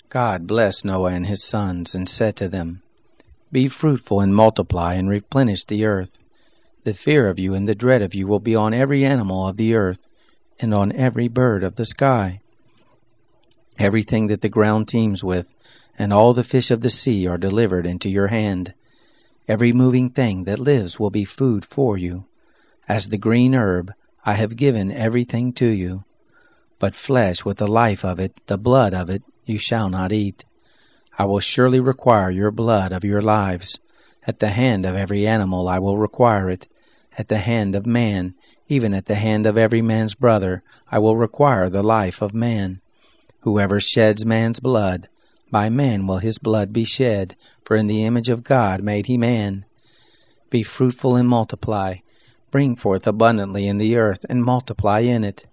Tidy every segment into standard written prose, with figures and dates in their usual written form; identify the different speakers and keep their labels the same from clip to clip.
Speaker 1: God blessed Noah and his sons, and said to them, Be fruitful and multiply, and replenish the earth. The fear of you and the dread of you will be on every animal of the earth, and on every bird of the sky. Everything that the ground teems with, and all the fish of the sea are delivered into your hand. Every moving thing that lives will be food for you. As the green herb, I have given everything to you. But flesh with the life of it, the blood of it, you shall not eat. I will surely require your blood of your lives. At the hand of every animal I will require it. At the hand of man, even at the hand of every man's brother, I will require the life of man. Whoever sheds man's blood, by man will his blood be shed, for in the image of God made he man. Be fruitful and multiply. Bring forth abundantly in the earth, and multiply in it.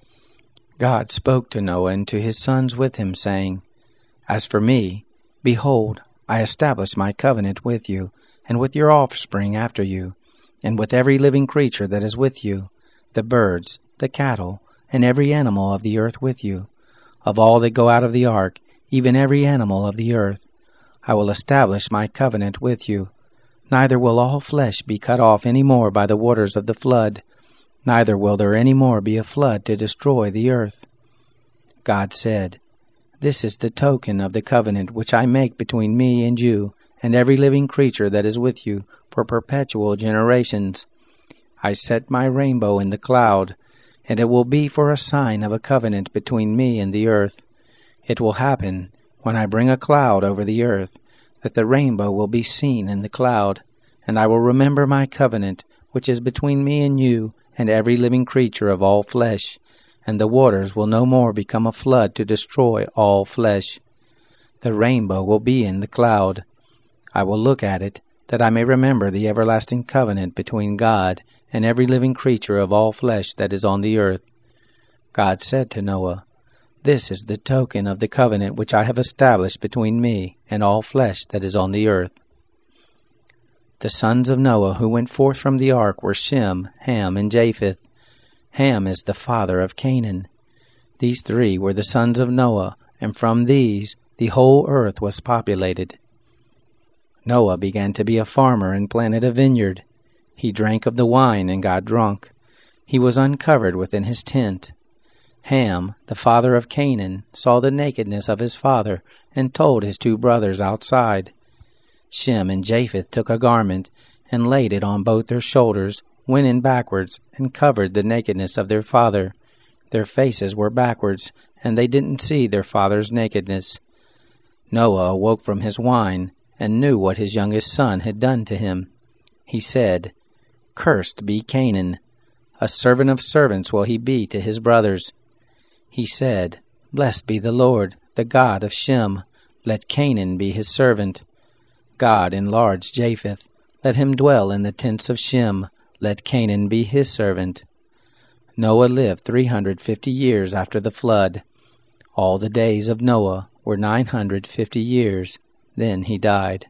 Speaker 1: God spoke to Noah and to his sons with him, saying, As for me, behold, I establish my covenant with you, and with your offspring after you, and with every living creature that is with you, the birds, the cattle, and every animal of the earth with you. Of all that go out of the ark, even every animal of the earth, I will establish my covenant with you. Neither will all flesh be cut off any more by the waters of the flood, neither will there any more be a flood to destroy the earth. God said, This is the token of the covenant which I make between me and you, and every living creature that is with you, for perpetual generations. I set my rainbow in the cloud, and it will be for a sign of a covenant between me and the earth. It will happen, when I bring a cloud over the earth, that the rainbow will be seen in the cloud, and I will remember my covenant, which is between me and you, and every living creature of all flesh, and the waters will no more become a flood to destroy all flesh. The rainbow will be in the cloud. I will look at it, that I may remember the everlasting covenant between God and every living creature of all flesh that is on the earth. God said to Noah, This is the token of the covenant which I have established between me and all flesh that is on the earth. The sons of Noah who went forth from the ark were Shem, Ham, and Japheth. Ham is the father of Canaan. These three were the sons of Noah, and from these the whole earth was populated. Noah began to be a farmer and planted a vineyard. He drank of the wine and got drunk. He was uncovered within his tent. Ham, the father of Canaan, saw the nakedness of his father, and told his two brothers outside. Shem and Japheth took a garment, and laid it on both their shoulders, went in backwards, and covered the nakedness of their father. Their faces were backwards, and they didn't see their father's nakedness. Noah awoke from his wine, and knew what his youngest son had done to him. He said, Cursed be Canaan. A servant of servants will he be to his brothers. He said, Blessed be the Lord, the God of Shem. Let Canaan be his servant. God enlarged Japheth. Let him dwell in the tents of Shem. Let Canaan be his servant. Noah lived 350 years after the flood. All the days of Noah were 950 years. Then he died.